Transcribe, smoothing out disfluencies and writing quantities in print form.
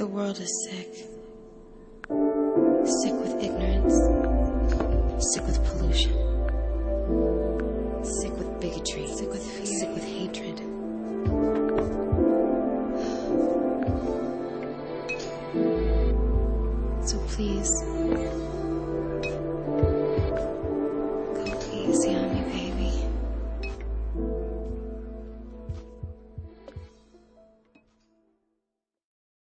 The world is sick. Sick with ignorance. Sick with pollution. Sick with bigotry. Sick with fear. Sick with hatred. So please, go easy on me, baby.